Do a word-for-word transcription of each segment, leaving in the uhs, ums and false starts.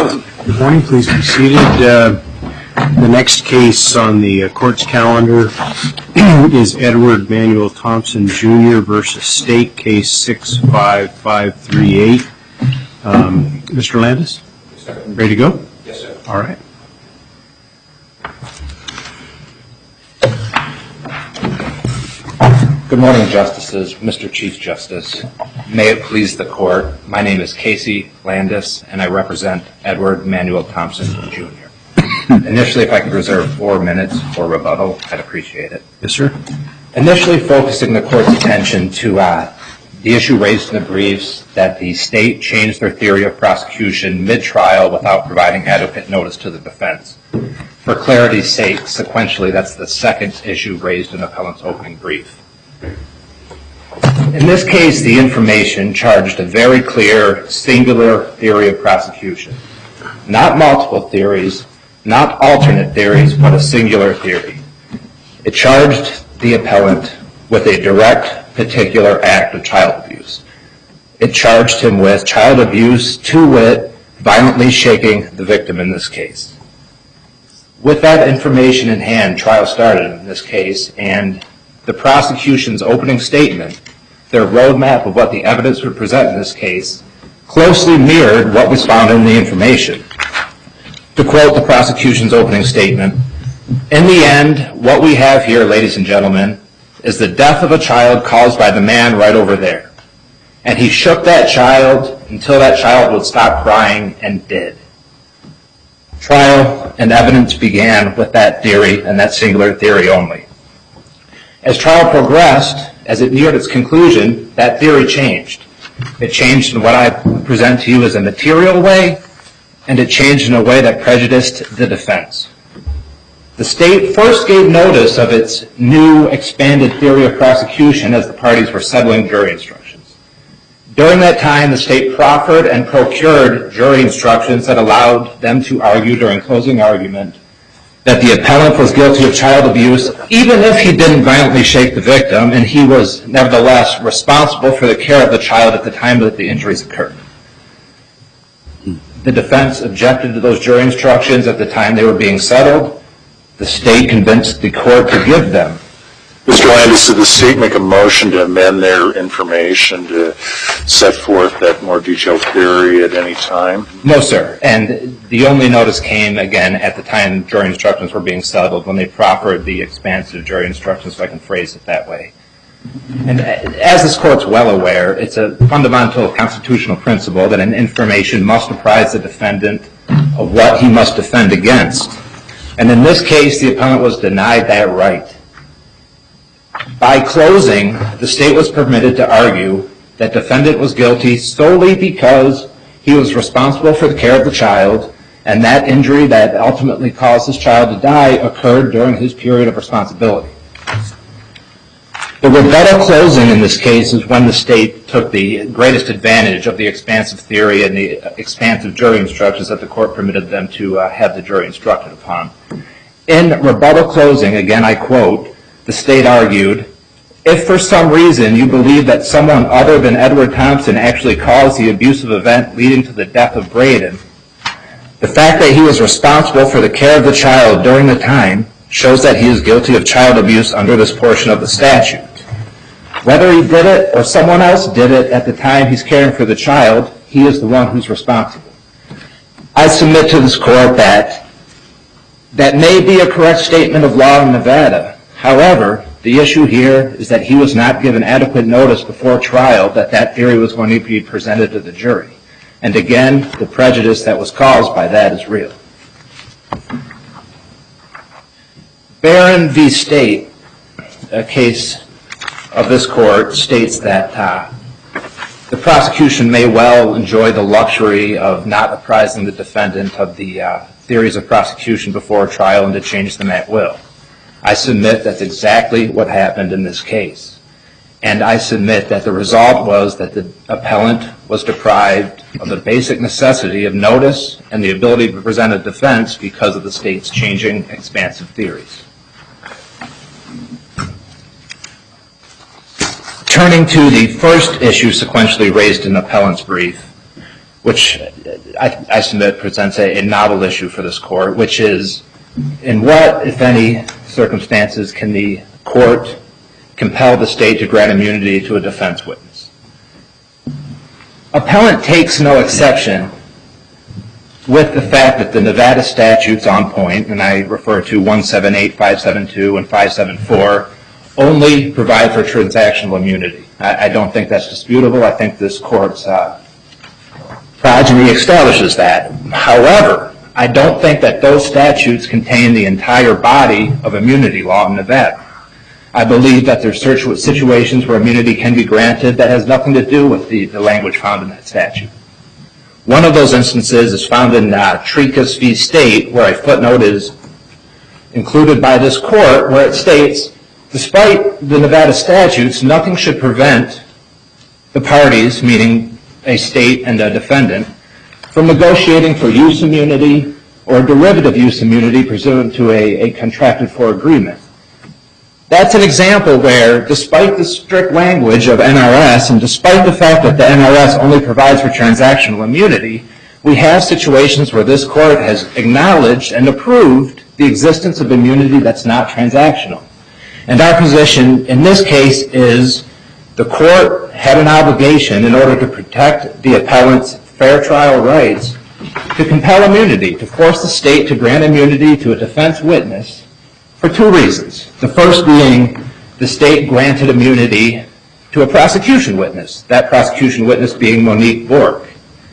Good morning. Please be seated. Uh, the next case on the uh, court's calendar is Edward Manuel Thompson, Junior versus State, case six five five three eight. Um, Mister Landis, yes, ready to go? Yes, sir. All right. Good morning, Justices, Mister Chief Justice. May it please the Court, my name is Casey Landis, and I represent Edward Manuel Thompson, Junior Initially, if I could reserve four minutes for rebuttal, I'd appreciate it. Yes, sir. Initially focusing the Court's attention to uh, the issue raised in the briefs that the State changed their theory of prosecution mid-trial without providing adequate notice to the defense. For clarity's sake, sequentially, that's the second issue raised in the appellant's opening brief. In this case, the information charged a very clear, singular theory of prosecution. Not multiple theories, not alternate theories, but a singular theory. It charged the appellant with a direct, particular act of child abuse. It charged him with child abuse, to wit, violently shaking the victim in this case. With that information in hand, trial started in this case, and the prosecution's opening statement, their roadmap of what the evidence would present in this case, closely mirrored what was found in the information. To quote the prosecution's opening statement, "In the end, what we have here, ladies and gentlemen, is the death of a child caused by the man right over there. And he shook that child until that child would stop crying and did." Trial and evidence began with that theory and that singular theory only. As trial progressed, as it neared its conclusion, that theory changed. It changed in what I present to you as a material way, and it changed in a way that prejudiced the defense. The State first gave notice of its new expanded theory of prosecution as the parties were settling jury instructions. During that time, the State proffered and procured jury instructions that allowed them to argue during closing argument that the appellant was guilty of child abuse, even if he didn't violently shake the victim, and he was nevertheless responsible for the care of the child at the time that the injuries occurred. The defense objected to those jury instructions at the time they were being settled. The State convinced the court to give them. Mister Landis, did the State make a motion to amend their information to set forth that more detailed theory at any time? No, sir. And the only notice came, again, at the time jury instructions were being settled, when they proffered the expansive jury instructions, if I can phrase it that way. And as this Court's well aware, it's a fundamental constitutional principle that an information must apprise the defendant of what he must defend against. And in this case, the appellant was denied that right. By closing, the State was permitted to argue that defendant was guilty solely because he was responsible for the care of the child, and that injury that ultimately caused this child to die occurred during his period of responsibility. The rebuttal closing in this case is when the State took the greatest advantage of the expansive theory and the expansive jury instructions that the Court permitted them to uh, have the jury instructed upon. In rebuttal closing, again I quote, the State argued, "If for some reason you believe that someone other than Edward Thompson actually caused the abusive event leading to the death of Braden, the fact that he was responsible for the care of the child during the time shows that he is guilty of child abuse under this portion of the statute. Whether he did it or someone else did it at the time he's caring for the child, he is the one who's responsible." I submit to this Court that that may be a correct statement of law in Nevada. However, the issue here is that he was not given adequate notice before trial that that theory was going to be presented to the jury. And again, the prejudice that was caused by that is real. Barron v. State, a case of this Court, states that uh, the prosecution may well enjoy the luxury of not apprising the defendant of the uh, theories of prosecution before trial and to change them at will. I submit that's exactly what happened in this case. And I submit that the result was that the appellant was deprived of the basic necessity of notice and the ability to present a defense because of the State's changing expansive theories. Turning to the first issue sequentially raised in the appellant's brief, which I, I submit presents a, a novel issue for this court, which is, in what, if any, circumstances can the court compel the state to grant immunity to a defense witness? Appellant takes no exception with the fact that the Nevada statutes on point, and I refer to one seventy-eight, five seventy-two, and five seventy-four, only provide for transactional immunity. I, I don't think that's disputable. I think this court's uh, progeny establishes that. However, I don't think that those statutes contain the entire body of immunity law in Nevada. I believe that there are situations where immunity can be granted that has nothing to do with the, the language found in that statute. One of those instances is found in uh, Tricas v. State, where a footnote is included by this court, where it states, despite the Nevada statutes, nothing should prevent the parties, meaning a state and a defendant, from negotiating for use immunity or derivative use immunity pursuant to a, a contracted for agreement. That's an example where, despite the strict language of N R S, and despite the fact that the N R S only provides for transactional immunity, we have situations where this court has acknowledged and approved the existence of immunity that's not transactional. And our position in this case is the court had an obligation in order to protect the appellant's fair trial rights to compel immunity, to force the state to grant immunity to a defense witness for two reasons. The first being the state granted immunity to a prosecution witness, that prosecution witness being Monique Bork.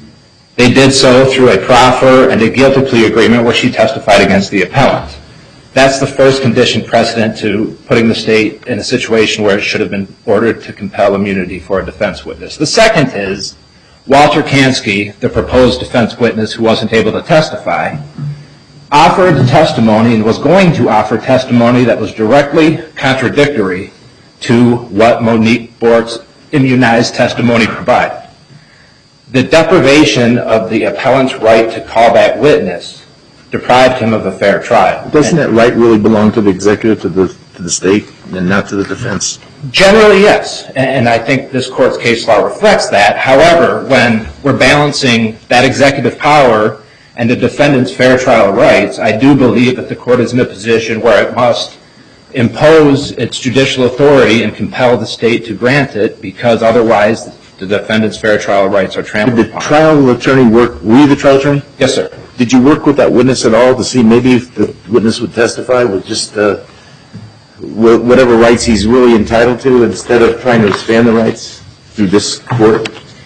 They did so through a proffer and a guilty plea agreement where she testified against the appellant. That's the first condition precedent to putting the state in a situation where it should have been ordered to compel immunity for a defense witness. The second is Walter Kansky, the proposed defense witness who wasn't able to testify, offered testimony and was going to offer testimony that was directly contradictory to what Monique Bork's immunized testimony provided. The deprivation of the appellant's right to call that witness deprived him of a fair trial. Doesn't that right really belong to the executive, to the to the state, and not to the defense? Generally, yes, and I think this court's case law reflects that. However, when we're balancing that executive power and the defendant's fair trial rights, I do believe that the court is in a position where it must impose its judicial authority and compel the state to grant it, because otherwise the defendant's fair trial rights are trampled Did the upon. trial attorney work, were you the trial attorney? Yes, sir. Did you work with that witness at all to see maybe if the witness would testify with just uh, whatever rights he's really entitled to, instead of trying to expand the rights through this court?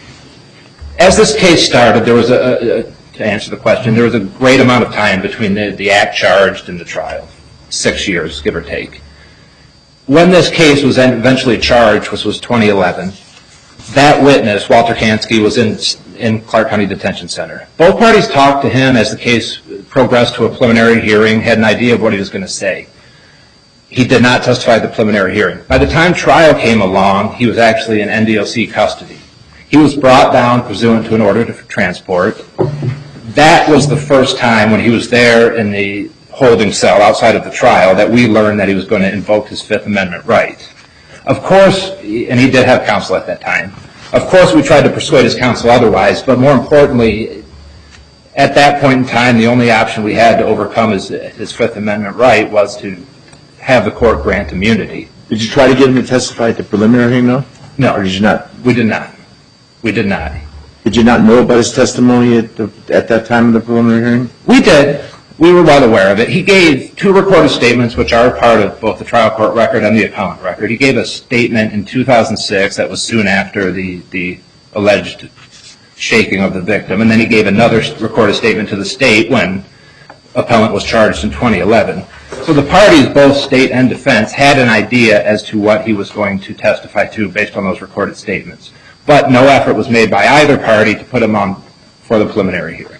As this case started, there was a, a to answer the question, there was a great amount of time between the, the act charged and the trial, six years, give or take. When this case was eventually charged, which was twenty eleven, that witness, Walter Kansky, was in, in Clark County Detention Center. Both parties talked to him as the case progressed to a preliminary hearing, had an idea of what he was going to say. He did not testify at the preliminary hearing. By the time trial came along, he was actually in N D O C custody. He was brought down pursuant to an order to transport. That was the first time when he was there in the holding cell outside of the trial that we learned that he was going to invoke his Fifth Amendment right. Of course, and he did have counsel at that time, of course we tried to persuade his counsel otherwise, but more importantly, at that point in time, the only option we had to overcome his, his Fifth Amendment right was to have the court grant immunity. Did you try to get him to testify at the preliminary hearing, though? No. Or did you not? We did not. We did not. Did you not know about his testimony at, the, at that time of the preliminary hearing? We did. We were well aware of it. He gave two recorded statements, which are part of both the trial court record and the appellant record. He gave a statement in two thousand six that was soon after the, the alleged shaking of the victim, and then he gave another recorded statement to the state when appellant was charged in twenty eleven. So the parties, both state and defense, had an idea as to what he was going to testify to based on those recorded statements. But no effort was made by either party to put him on for the preliminary hearing.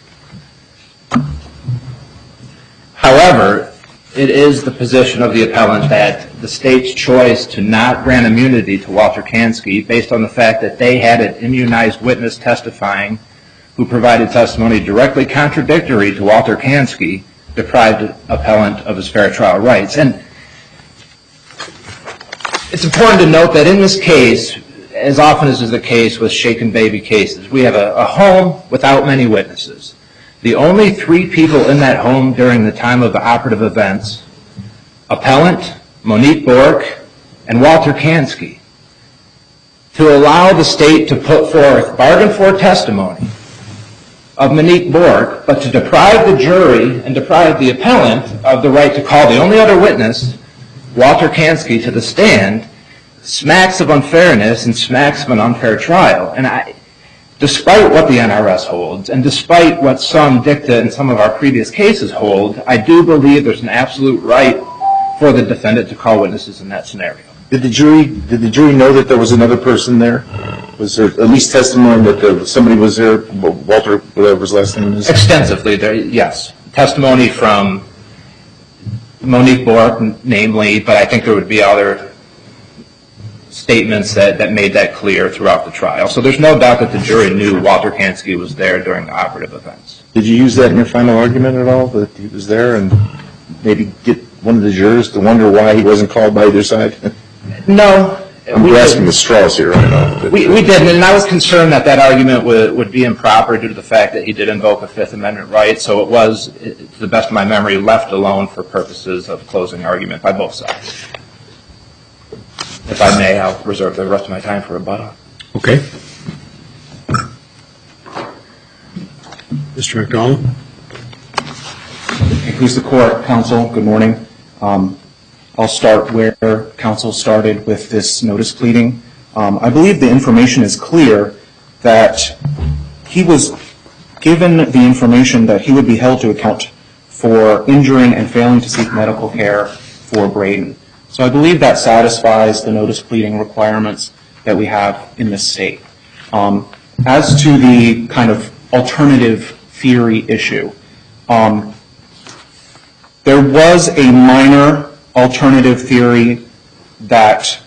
However, it is the position of the appellant that the state's choice to not grant immunity to Walter Kansky, based on the fact that they had an immunized witness testifying who provided testimony directly contradictory to Walter Kansky, deprived appellant of his fair trial rights. And it's important to note that in this case, as often as is the case with shaken baby cases, we have a, a home without many witnesses. The only three people in that home during the time of the operative events, appellant, Monique Bork, and Walter Kansky. To allow the state to put forth bargain for testimony of Monique Bork, but to deprive the jury and deprive the appellant of the right to call the only other witness, Walter Kansky, to the stand, smacks of unfairness and smacks of an unfair trial. And I, despite what the N R S holds, and despite what some dicta in some of our previous cases hold, I do believe there's an absolute right for the defendant to call witnesses in that scenario. Did the jury did the jury know that there was another person there? Was there at least testimony that there, somebody was there, Walter, whatever his last name is? Extensively, there, yes. Testimony from Monique Bork, namely, but I think there would be other statements that, that made that clear throughout the trial. So there's no doubt that the jury knew Walter Kansky was there during the operative events. Did you use that in your final argument at all, that he was there, and maybe get one of the jurors to wonder why he wasn't called by either side? No. I'm grasping the straws here right now. We, we didn't, and I was concerned that that argument would, would be improper due to the fact that he did invoke a Fifth Amendment right, so it was, to the best of my memory, left alone for purposes of closing argument by both sides. If I may, I'll reserve the rest of my time for rebuttal. Okay. Mister McDonald. Please, the court, counsel, good morning. Um, I'll start where counsel started with this notice pleading. Um, I believe the information is clear that he was given the information that he would be held to account for injuring and failing to seek medical care for Braden. So I believe that satisfies the notice pleading requirements that we have in this state. Um, as to the kind of alternative theory issue, um, there was a minor alternative theory that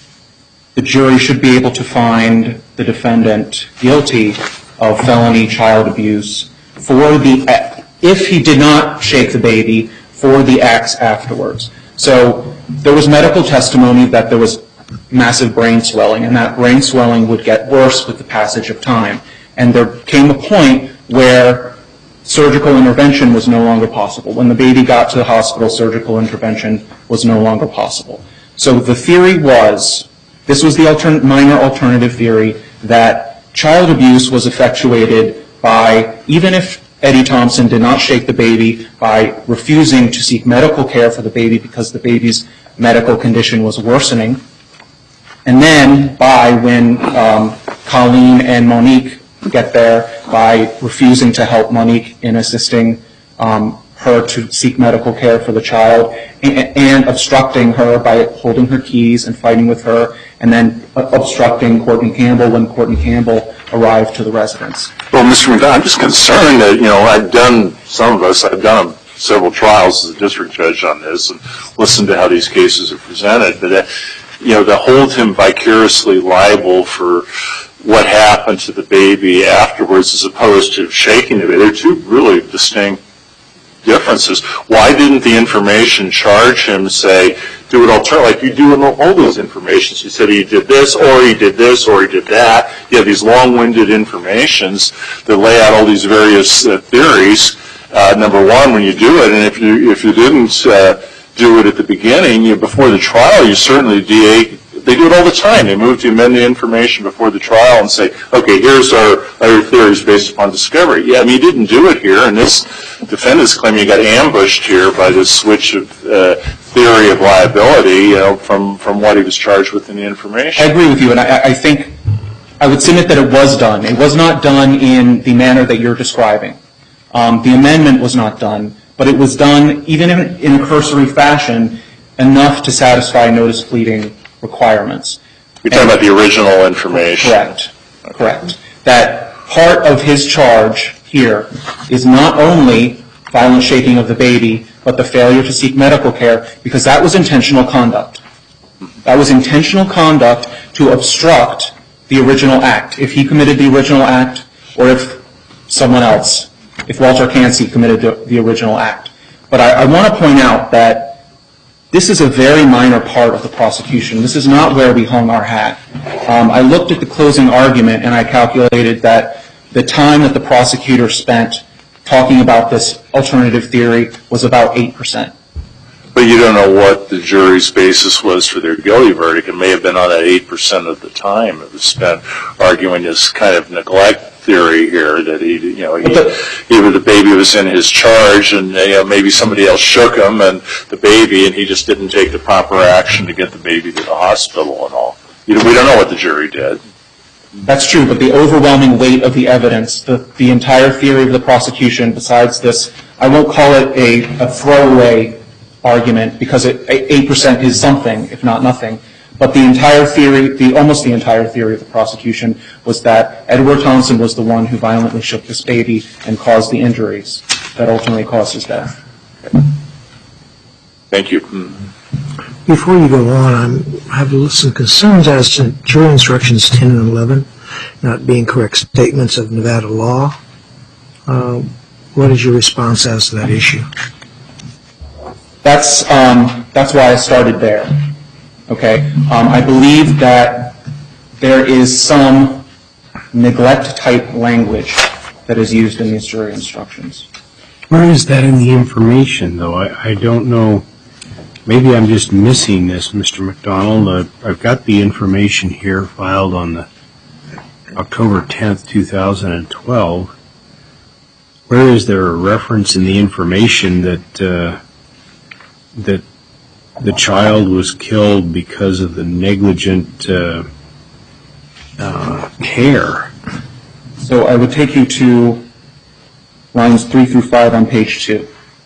the jury should be able to find the defendant guilty of felony child abuse for the, if he did not shake the baby, for the acts afterwards. So there was medical testimony that there was massive brain swelling, and that brain swelling would get worse with the passage of time. And there came a point where surgical intervention was no longer possible. When the baby got to the hospital, surgical intervention was no longer possible. So the theory was, this was the altern- minor alternative theory, that child abuse was effectuated by, even if Eddie Thompson did not shake the baby, by refusing to seek medical care for the baby because the baby's medical condition was worsening. And then by when um, Colleen and Monique get there, by refusing to help Monique in assisting um, her to seek medical care for the child, and, and obstructing her by holding her keys and fighting with her, and then uh, obstructing Courtney Campbell when Courtney Campbell arrived to the residence. Well, Mister McDonald, I'm just concerned that, you know, I've done, some of us, I've done several trials as a district judge on this and listened to how these cases are presented, but, uh, you know, to hold him vicariously liable for what happened to the baby afterwards as opposed to shaking the baby, they're two really distinct differences. Why didn't the information charge him, say, do it alternately, like you do in all those informations? You said he did this, or he did this, or he did that. You have these long-winded informations that lay out all these various uh, theories. Uh, number one, when you do it, and if you if you didn't uh, do it at the beginning, you, before the trial, you certainly D A. They do it all the time. They move to amend the information before the trial and say, okay, here's our other theories based upon discovery. Yeah, I mean, you didn't do it here, and this defendant's claiming you got ambushed here by this switch of uh, theory of liability, you know, from, from what he was charged with in the information. I agree with you, and I, I think I would submit that it was done. It was not done in the manner that you're describing. Um, the amendment was not done, but it was done, even in, in a cursory fashion, enough to satisfy notice pleading requirements. You're talking and, about the original information. Correct. Okay. Correct. That part of his charge here is not only violent shaking of the baby, but the failure to seek medical care, because that was intentional conduct. That was intentional conduct to obstruct the original act. If he committed the original act, or if someone else, if Walter Kansky committed the, the original act. But I, I want to point out that this is a very minor part of the prosecution. This is not where we hung our hat. Um, I looked at the closing argument and I calculated that the time that the prosecutor spent talking about this alternative theory was about eight percent. But you don't know what the jury's basis was for their guilty verdict. It may have been on that eight percent of the time it was spent arguing this kind of neglect theory here that he, you know, he, either the baby was in his charge and, you know, maybe somebody else shook him and the baby and he just didn't take the proper action to get the baby to the hospital and all. You know, we don't know what the jury did. That's true, but the overwhelming weight of the evidence, the, the entire theory of the prosecution, besides this, I won't call it a, a throwaway argument because it, eight percent is something, if not nothing. But the entire theory, the almost the entire theory of the prosecution was that Edward Thompson was the one who violently shook this baby and caused the injuries that ultimately caused his death. Thank you. Before you go on, I have some concerns as to jury instructions ten and eleven not being correct statements of Nevada law. Uh, what is your response as to that issue? That's um, that's why I started there. Okay, um, I believe that there is some neglect-type language that is used in these jury instructions. Where is that in the information, though? I, I don't know. Maybe I'm just missing this, Mister McDonald. Uh, I've got the information here filed on the October tenth, two thousand twelve. Where is there a reference in the information that uh, that the child was killed because of the negligent uh, uh, care? So I would take you to lines three through five on page two.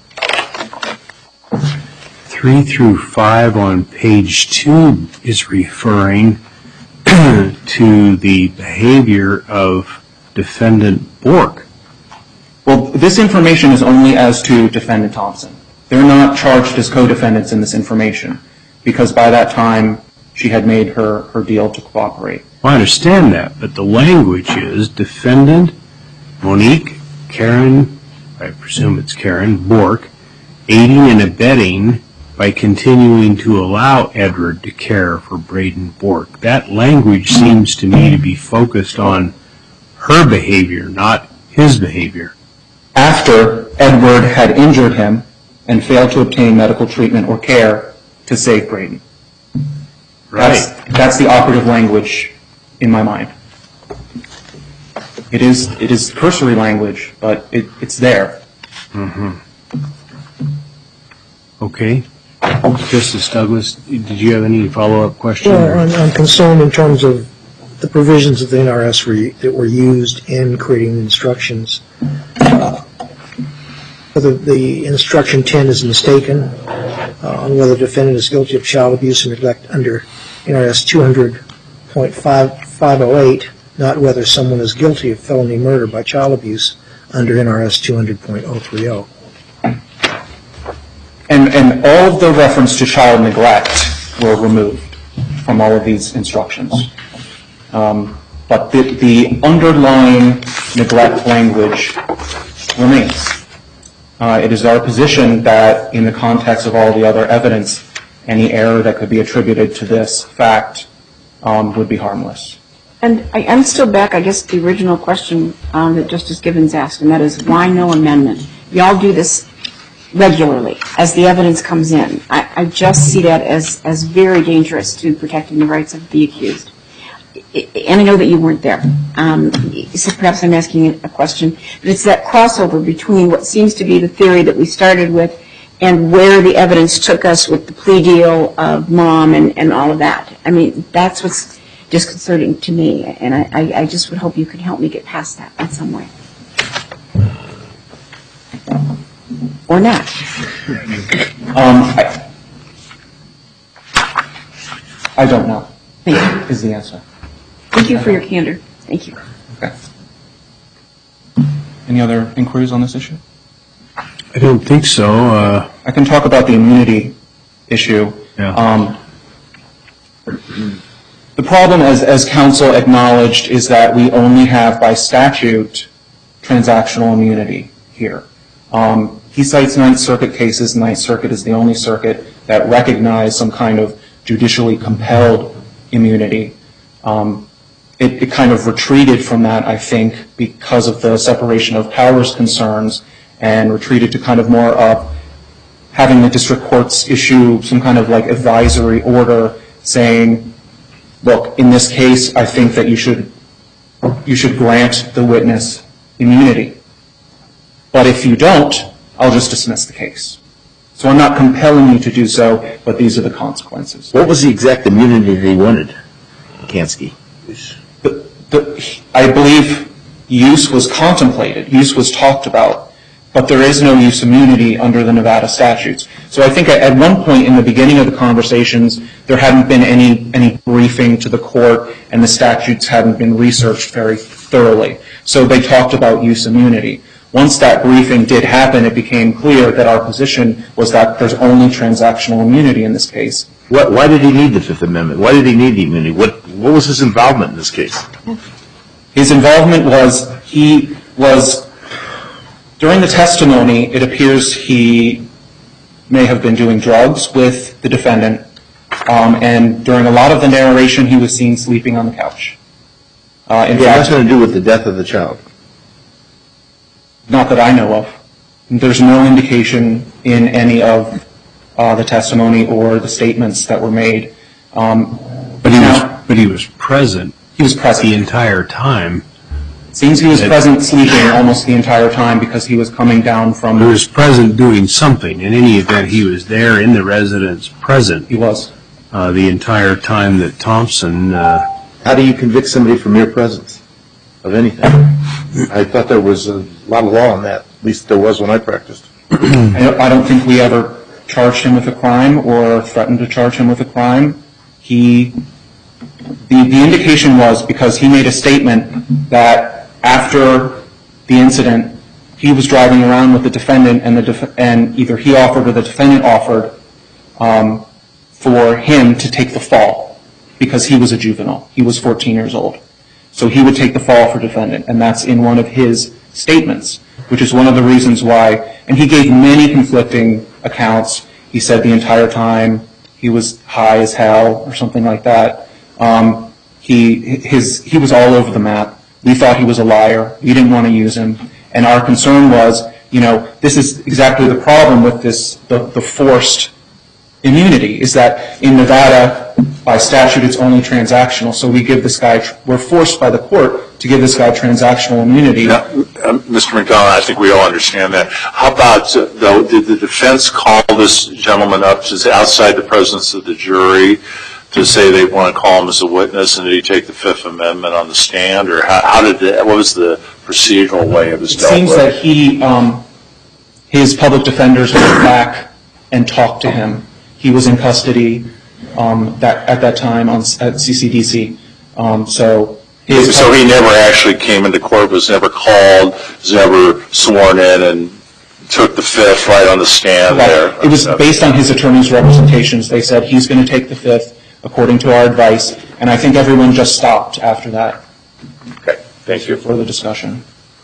Three through five on page two is referring to the behavior of defendant Bork. Well, this information is only as to defendant Thompson. They're not charged as co-defendants in this information because by that time she had made her, her deal to cooperate. Well, I understand that, but the language is defendant Monique Karen, I presume it's Karen, Bork, aiding and abetting by continuing to allow Edward to care for Braden Bork. That language seems to me to be focused on her behavior, not his behavior. After Edward had injured him and failed to obtain medical treatment or care to save Braden. Right. That's, that's the operative language in my mind. It is, it is cursory language, but it, it's there. Mm-hmm. Okay. Justice Douglas, did you have any follow-up questions? Well, I'm, I'm concerned in terms of the provisions of the N R S re, that were used in creating the instructions. Uh, whether the instruction ten is mistaken, uh, on whether the defendant is guilty of child abuse and neglect under N R S two hundred point five oh eight, not whether someone is guilty of felony murder by child abuse under N R S two hundred point oh three oh. And, and all of the reference to child neglect were removed from all of these instructions. Um, but the, the underlying neglect language remains. Uh, it is our position that in the context of all the other evidence, any error that could be attributed to this fact um, would be harmless. And I, I'm still back, I guess, to the original question um, that Justice Gibbons asked, and that is, why no amendment? Y'all do this regularly as the evidence comes in. I, I just see that as, as very dangerous to protecting the rights of the accused. And I know that you weren't there. Um, so perhaps I'm asking a question. But it's that crossover between what seems to be the theory that we started with and where the evidence took us with the plea deal of mom and, and all of that. I mean, that's what's disconcerting to me. And I, I, I just would hope you could help me get past that in some way. Or not. Um, I, I don't know. Thank you. Is the answer. Thank you for your candor. Thank you. Okay. Any other inquiries on this issue? I don't think so. Uh, I can talk about the immunity issue. Yeah. Um, the problem, as, as counsel acknowledged, is that we only have, by statute, transactional immunity here. Um, he cites Ninth Circuit cases. Ninth Circuit is the only circuit that recognized some kind of judicially compelled immunity. Um, it, it kind of retreated from that, I think, because of the separation of powers concerns, and retreated to kind of more of having the district courts issue some kind of like advisory order saying, look, in this case, I think that you should you should grant the witness immunity. But if you don't, I'll just dismiss the case. So I'm not compelling you to do so, but these are the consequences. What was the exact immunity that he wanted, Kansky? The, the, I believe use was contemplated, use was talked about, but there is no use immunity under the Nevada statutes. So I think at one point in the beginning of the conversations, there hadn't been any, any briefing to the court, and the statutes hadn't been researched very thoroughly. So they talked about use immunity. Once that briefing did happen, it became clear that our position was that there's only transactional immunity in this case. What, why did he need the Fifth Amendment? Why did he need the immunity? What, what was his involvement in this case? His involvement was, he was, during the testimony, it appears he may have been doing drugs with the defendant, um, and during a lot of the narration, he was seen sleeping on the couch. Uh, in Yeah, fact, that's going to do with the death of the child. Not that I know of. There's no indication in any of uh, the testimony or the statements that were made. Um, But he now, was, but he was present he was present. the entire time. It seems he was It- present sleeping almost the entire time because he was coming down from. He was present doing something. In any event, he was there in the residence, present, He was. uh, the entire time that Thompson, uh, How do you convict somebody for mere presence of anything? I thought there was a lot of law on that. At least there was when I practiced. I don't, I don't think we ever charged him with a crime or threatened to charge him with a crime. He, the, the indication was because he made a statement that after the incident, he was driving around with the defendant, and the def- and either he offered or the defendant offered um, for him to take the fall because he was a juvenile. He was fourteen years old. So he would take the fall for defendant, and that's in one of his statements, which is one of the reasons why, and he gave many conflicting accounts. He said the entire time he was high as hell or something like that. Um, he, his, he was all over the map. We thought he was a liar. We didn't want to use him. And our concern was, you know, this is exactly the problem with this, the, the forced immunity, is that in Nevada, by statute, it's only transactional. So we give this guy, we're forced by the court to give this guy transactional immunity. Now, uh, Mister McDonald, I think we all understand that. How about, uh, though, did the defense call this gentleman up to outside the presence of the jury to say they want to call him as a witness, and did he take the Fifth Amendment on the stand, or how, how did the, what was the procedural way of his It dealt seems with? that he, um, his public defenders went back and talked to him. He was in custody um, that at that time on, at C C D C. Um, so, his So he never actually came into court, was never called, was never sworn in, and took the Fifth right on the stand there. It was based on his attorney's representations. They said he's going to take the Fifth according to our advice, and I think everyone just stopped after that. Okay, thank you. For the discussion.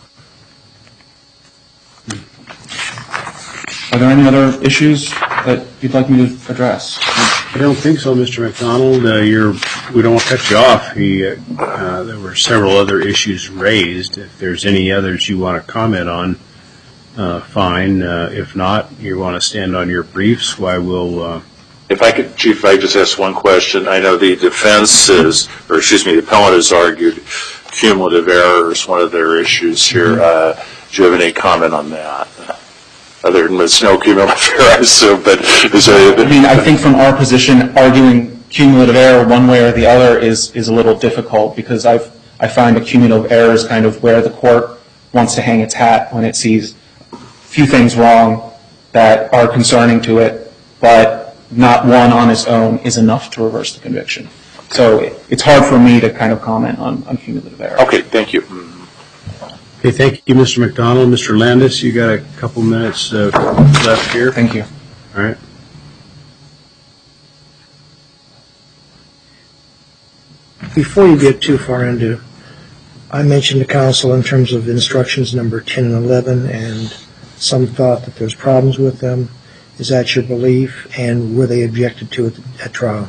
Are there any other issues that you'd like me to address? I don't think so, Mister McDonald. Uh, you're, we don't want to cut you off. He, uh, uh, there were several other issues raised. If there's any others you want to comment on, uh, fine. Uh, if not, you want to stand on your briefs, why we'll... Uh, If I could, Chief, if I could just ask one question. I know the defense is, or excuse me, the appellant has argued cumulative error is one of their issues here. Uh, do you have any comment on that? Other than it's no cumulative error, I assume, but is there... I mean, I think from our position, arguing cumulative error one way or the other is, is a little difficult, because I've, I find a cumulative error is kind of where the court wants to hang its hat when it sees a few things wrong that are concerning to it, but not one on its own is enough to reverse the conviction. So it, it's hard for me to kind of comment on, on cumulative error. Okay, thank you. Okay, thank you, Mister McDonald. Mister Landis, you got a couple minutes uh, left here. Thank you. All right. Before you get too far into, I mentioned to counsel in terms of instructions number ten and eleven, and some thought that there's problems with them. Is that your belief? And were they objected to at, at trial?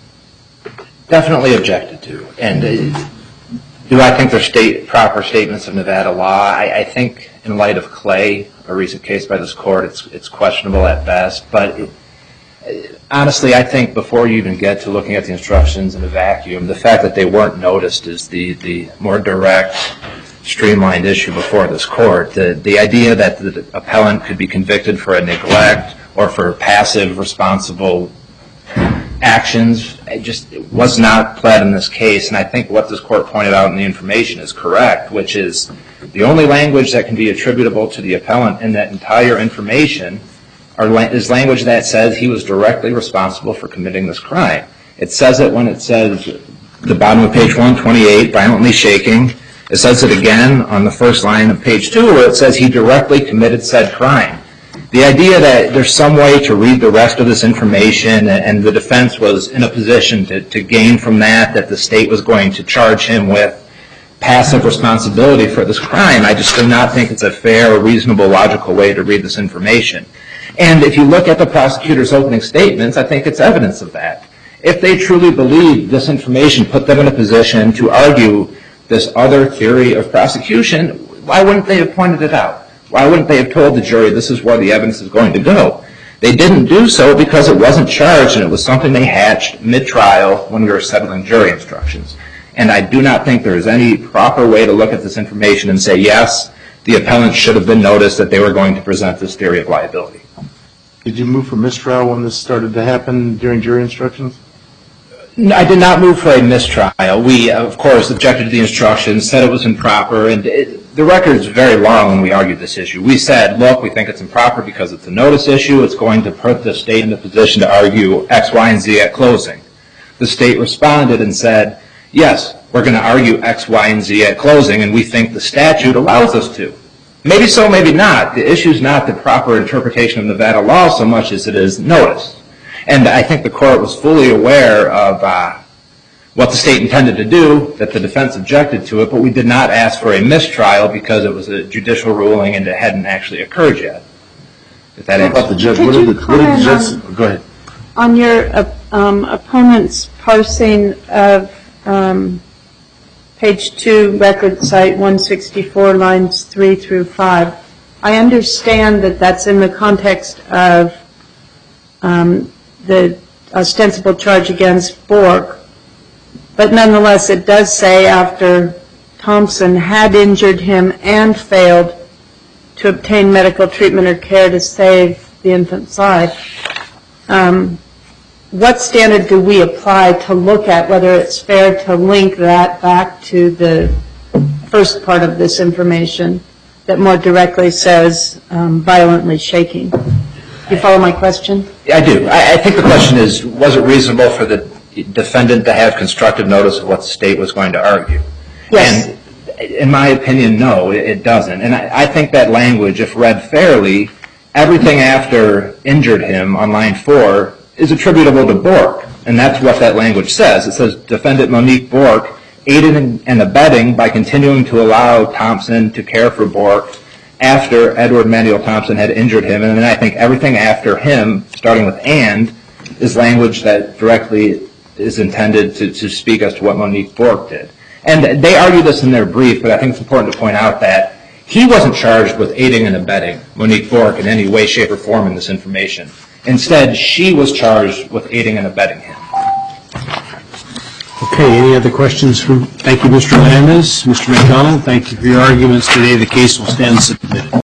Definitely objected to. And uh, do I think they're state, proper statements of Nevada law? I, I think in light of Clay, a recent case by this court, it's, it's questionable at best. But it, uh, honestly, I think before you even get to looking at the instructions in a vacuum, the fact that they weren't noticed is the, the more direct, streamlined issue before this court. The, the idea that the appellant could be convicted for a neglect or for passive, responsible actions, it just it was not pled in this case. And I think what this court pointed out in the information is correct, which is the only language that can be attributable to the appellant in that entire information are, is language that says he was directly responsible for committing this crime. It says it when it says, the bottom of page one twenty-eight, violently shaking. It says it again on the first line of page two, where it says he directly committed said crime. The idea that there's some way to read the rest of this information and the defense was in a position to, to gain from that, that the state was going to charge him with passive responsibility for this crime, I just do not think it's a fair or reasonable, logical way to read this information. And if you look at the prosecutor's opening statements, I think it's evidence of that. If they truly believed this information put them in a position to argue this other theory of prosecution, why wouldn't they have pointed it out? Why wouldn't they have told the jury this is where the evidence is going to go? They didn't do so because it wasn't charged and it was something they hatched mid-trial when we were settling jury instructions. And I do not think there is any proper way to look at this information and say, yes, the appellant should have been noticed that they were going to present this theory of liability. Did you move for mistrial when this started to happen during jury instructions? No, I did not move for a mistrial. We, of course, objected to the instructions, said it was improper, and it, the record is very long when we argued this issue. We said, look, we think it's improper because it's a notice issue. It's going to put the state in a position to argue X, Y, and Z at closing. The state responded and said, yes, we're going to argue X, Y, and Z at closing, and we think the statute allows us to. Maybe so, maybe not. The issue is not the proper interpretation of Nevada law so much as it is notice. And I think the court was fully aware of uh, what the state intended to do, that the defense objected to it, but we did not ask for a mistrial because it was a judicial ruling and it hadn't actually occurred yet. If that What about the judge? What did the, what did the judge? Go ahead. On your uh, um, opponent's parsing of um, page two, record site one sixty-four, lines three through five, I understand that that's in the context of um, the ostensible charge against Bork, but nonetheless it does say after Thompson had injured him and failed to obtain medical treatment or care to save the infant's life. Um, what standard do we apply to look at whether it's fair to link that back to the first part of this information that more directly says um, violently shaking? Do you follow my question? I do. I, I think the question is, was it reasonable for the defendant to have constructive notice of what the state was going to argue? Yes. And in my opinion, no, it, it doesn't. And I, I think that language, if read fairly, everything after injured him on line four is attributable to Bork. And that's what that language says. It says, Defendant Monique Bork aided and abetting by continuing to allow Thompson to care for Bork after Edward Manuel Thompson had injured him. And then I think everything after him, starting with and, is language that directly is intended to, to speak as to what Monique Bork did. And they argue this in their brief, but I think it's important to point out that he wasn't charged with aiding and abetting Monique Bork in any way, shape, or form in this information. Instead, she was charged with aiding and abetting him. Okay, any other questions from, thank you, Mister Landis. Mister McDonald, thank you for your arguments today. The case will stand submitted.